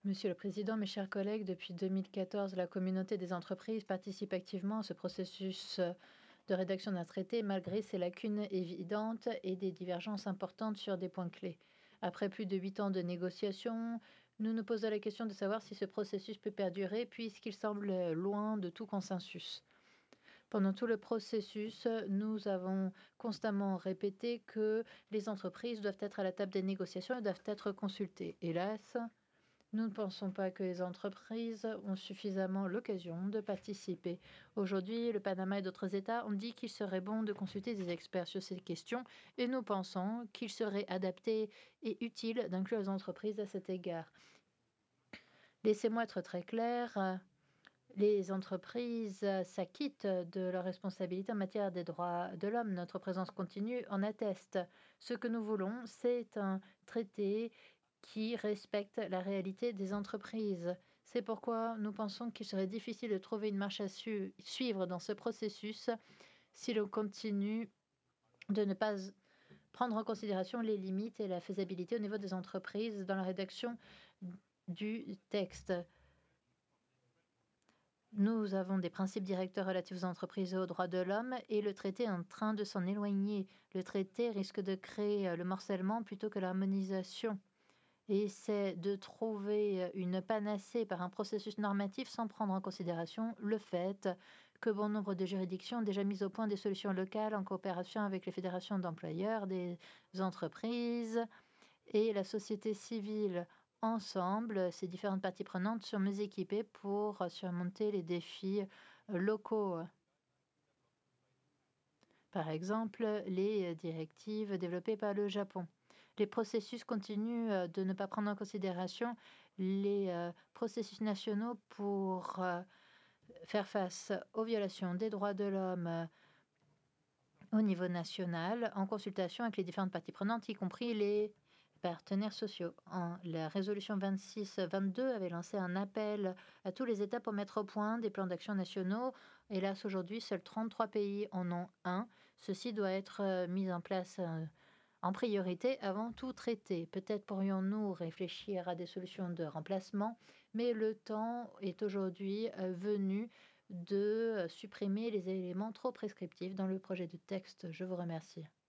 Monsieur le Président, mes chers collègues, depuis 2014, la communauté des entreprises participe activement à ce processus de rédaction d'un traité, malgré ses lacunes évidentes et des divergences importantes sur des points clés. Après plus de 8 ans de négociations, nous nous posons la question de savoir si ce processus peut perdurer, puisqu'il semble loin de tout consensus. Pendant tout le processus, nous avons constamment répété que les entreprises doivent être à la table des négociations et doivent être consultées. Hélas, nous ne pensons pas que les entreprises ont suffisamment l'occasion de participer. Aujourd'hui, le Panama et d'autres États ont dit qu'il serait bon de consulter des experts sur ces questions et nous pensons qu'il serait adapté et utile d'inclure les entreprises à cet égard. Laissez-moi être très clair. Les entreprises s'acquittent de leurs responsabilités en matière des droits de l'homme. Notre présence continue en atteste. Ce que nous voulons, c'est un traité qui respecte la réalité des entreprises. C'est pourquoi nous pensons qu'il serait difficile de trouver une marche à suivre dans ce processus si l'on continue de ne pas prendre en considération les limites et la faisabilité au niveau des entreprises dans la rédaction du texte. Nous avons des principes directeurs relatifs aux entreprises et aux droits de l'homme et le traité est en train de s'en éloigner. Le traité risque de créer le morcellement plutôt que l'harmonisation. Et c'est de trouver une panacée par un processus normatif sans prendre en considération le fait que bon nombre de juridictions ont déjà mis au point des solutions locales en coopération avec les fédérations d'employeurs, des entreprises et la société civile. Ensemble, ces différentes parties prenantes sont mieux équipées pour surmonter les défis locaux. Par exemple, les directives développées par le Japon. Les processus continuent de ne pas prendre en considération les processus nationaux pour faire face aux violations des droits de l'homme au niveau national, en consultation avec les différentes parties prenantes, y compris les partenaires sociaux. La résolution 26-22 avait lancé un appel à tous les États pour mettre au point des plans d'action nationaux. Hélas, aujourd'hui, seuls 33 pays en ont un. Ceci doit être mis en place en priorité avant tout traité. Peut-être pourrions-nous réfléchir à des solutions de remplacement, mais le temps est aujourd'hui venu de supprimer les éléments trop prescriptifs dans le projet de texte. Je vous remercie.